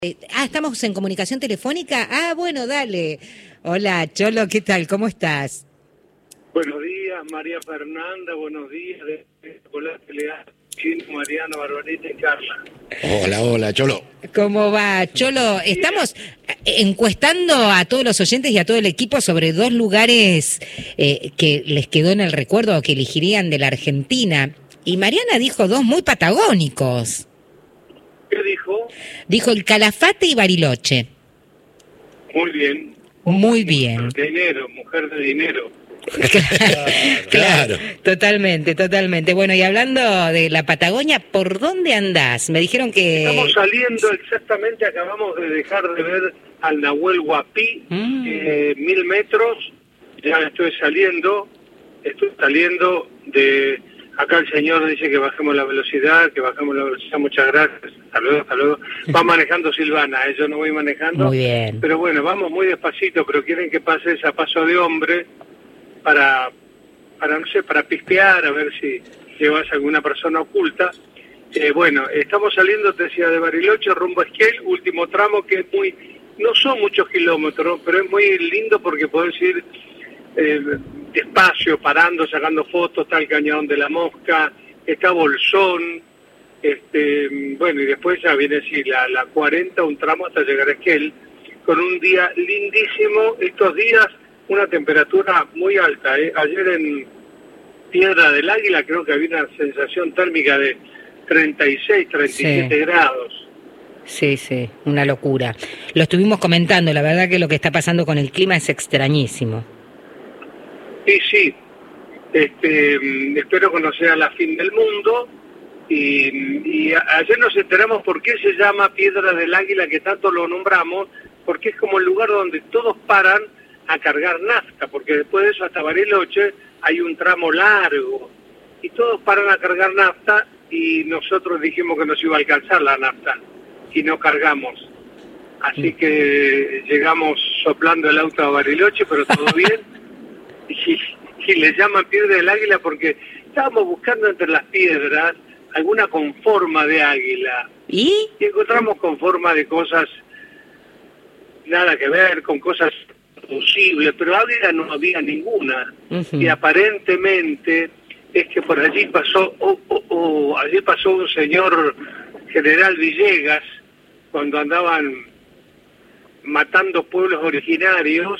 Estamos en comunicación telefónica. Bueno, dale. Hola, Cholo, ¿qué tal? ¿Cómo estás? Buenos días, María Fernanda, buenos días, Chino, Mariano, Barbarita y Carla. Hola, Cholo. ¿Cómo va, Cholo? Estamos encuestando a todos los oyentes y a todo el equipo sobre dos lugares que les quedó en el recuerdo o que elegirían de la Argentina. Y Mariana dijo dos muy patagónicos. ¿Qué dijo? Dijo el Calafate y Bariloche. Muy bien. Muy bien. Dinero, mujer de dinero. Claro, totalmente. Bueno, y hablando de la Patagonia, ¿por dónde andás? Me dijeron que... Estamos saliendo acabamos de dejar de ver al Nahuel Huapi, 1000 metros, ya estoy saliendo de... Acá el señor dice que bajemos la velocidad, muchas gracias, hasta luego. Va manejando Silvana, yo no voy manejando. Muy bien. Pero bueno, vamos muy despacito, pero quieren que pase ese paso de hombre para pispear, a ver si llevas alguna persona oculta. Bueno, estamos saliendo, te decía, de Bariloche rumbo a Esquel, último tramo que es no son muchos kilómetros, pero es muy lindo porque podés ir despacio, parando, sacando fotos, está el Cañón de la Mosca, está Bolsón, bueno, y después ya viene la 40, un tramo hasta llegar a Esquel, con un día lindísimo, estos días una temperatura muy alta, ayer en Piedra del Águila creo que había una sensación térmica de 36, 37 grados. Sí, una locura. Lo estuvimos comentando, la verdad que lo que está pasando con el clima es extrañísimo. Sí, espero que no sea la fin del mundo y ayer nos enteramos por qué se llama Piedra del Águila, que tanto lo nombramos, porque es como el lugar donde todos paran a cargar nafta, porque después de eso hasta Bariloche hay un tramo largo y todos paran a cargar nafta y nosotros dijimos que nos iba a alcanzar la nafta y no cargamos. Así que llegamos soplando el auto a Bariloche, pero todo bien. Y le llaman Piedra del Águila porque estábamos buscando entre las piedras alguna con forma de águila. Y encontramos con forma de cosas nada que ver, con cosas posibles, pero águila no había ninguna. Y aparentemente es que por allí pasó, allí pasó un señor general Villegas cuando andaban matando pueblos originarios.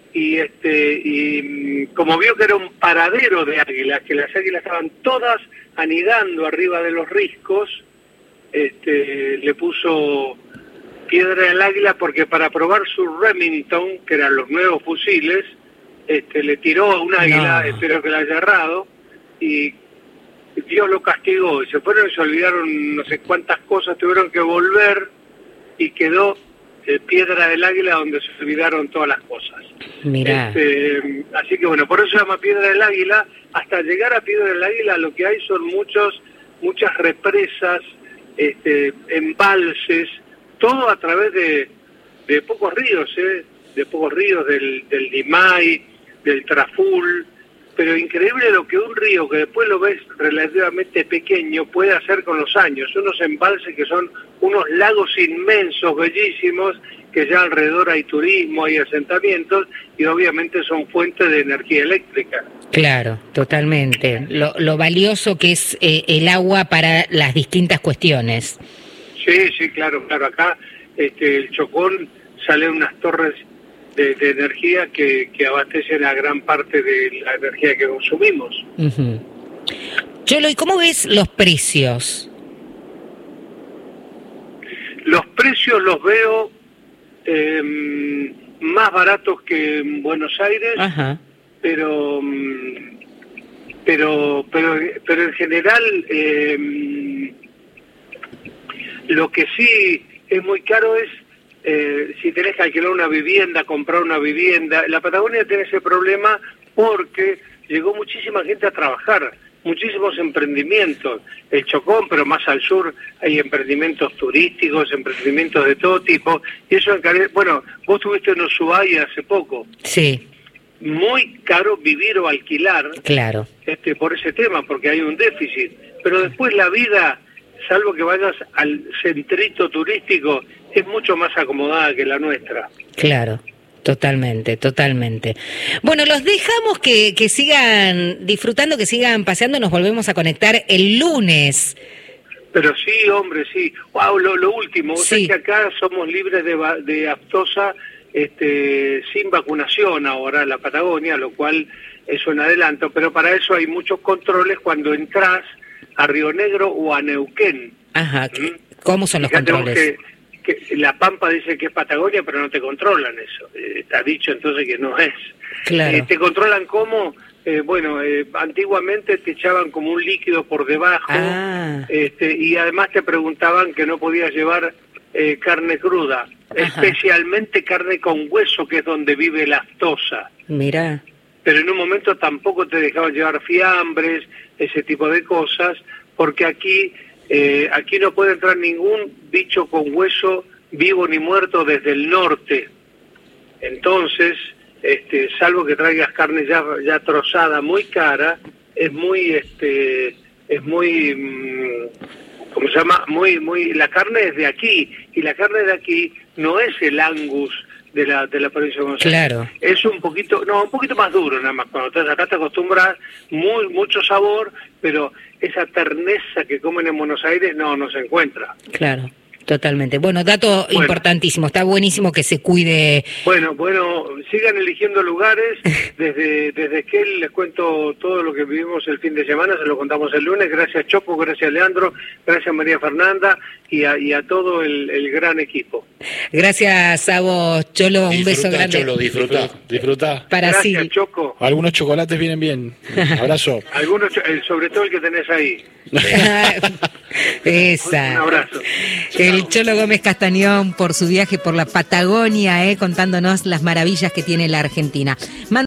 Y como vio que era un paradero de águilas, que las águilas estaban todas anidando arriba de los riscos, le puso Piedra del Águila porque para probar su Remington, que eran los nuevos fusiles, le tiró a un águila, espero que la haya errado, y Dios lo castigó, y se fueron y se olvidaron no sé cuántas cosas, tuvieron que volver y quedó Piedra del Águila donde se olvidaron todas las cosas. Mirá. Así que bueno, por eso se llama Piedra del Águila. Hasta llegar a Piedra del Águila lo que hay son muchas represas, embalses, todo a través de pocos ríos, del Limay, del Traful, pero increíble lo que un río que después lo ves relativamente pequeño puede hacer con los años, unos embalses que son unos lagos inmensos, bellísimos, que ya alrededor hay turismo, hay asentamientos y obviamente son fuentes de energía eléctrica. Claro, totalmente. Lo valioso que es el agua para las distintas cuestiones. Sí, claro. Acá el Chocón salen unas torres de energía que abastecen a gran parte de la energía que consumimos. Cholo, ¿y cómo ves los precios? Los precios los veo más baratos que en Buenos Aires. Ajá. Pero en general lo que sí es muy caro es si tenés que alquilar una vivienda, comprar una vivienda. La Patagonia tiene ese problema porque llegó muchísima gente a trabajar, muchísimos emprendimientos. El Chocón, pero más al sur hay emprendimientos turísticos, emprendimientos de todo tipo. Y eso bueno, vos estuviste en Ushuaia hace poco. Sí. Muy caro vivir o alquilar. Claro. Por ese tema, porque hay un déficit. Pero después la vida salvo que vayas al centrito turístico, es mucho más acomodada que la nuestra. Claro. Totalmente, totalmente. Bueno, los dejamos que sigan disfrutando, que sigan paseando, nos volvemos a conectar el lunes. Pero sí, hombre, sí. Wow, lo último, vos sabés que acá somos libres de aftosa sin vacunación ahora en la Patagonia, lo cual es un adelanto, pero para eso hay muchos controles cuando entras a Río Negro o a Neuquén. Ajá, ¿cómo son los controles? Que la Pampa dice que es Patagonia, pero no te controlan eso. Está dicho entonces que no es. Claro. Te controlan cómo, antiguamente te echaban como un líquido por debajo, y además te preguntaban que no podías llevar carne cruda, especialmente carne con hueso, que es donde vive la aftosa. Mira. Pero en un momento tampoco te dejaban llevar fiambres, ese tipo de cosas, porque aquí no puede entrar ningún bicho con hueso, vivo ni muerto, desde el norte. Entonces, salvo que traigas carne ya trozada, muy cara, es muy, ¿cómo se llama? La carne es de aquí, y la carne de aquí no es el Angus de la provincia de Buenos Aires. Claro. Es un poquito más duro nada más. Cuando estás acá te acostumbras, mucho sabor, pero esa terneza que comen en Buenos Aires no se encuentra. Claro, totalmente. Bueno, dato importantísimo, está buenísimo que se cuide. Bueno, sigan eligiendo lugares. Desde que les cuento todo lo que vivimos el fin de semana, se lo contamos el lunes. Gracias Choco, gracias Leandro, gracias María Fernanda y a todo el gran equipo. Gracias a vos, Cholo, un beso grande. Cholo, disfruta. Para gracias, sí. Choco. Algunos chocolates vienen bien. Abrazo. Algunos, sobre todo el que tenés ahí. Esa. Un abrazo. El Cholo Gómez Castañón por su viaje por la Patagonia, contándonos las maravillas que tiene la Argentina.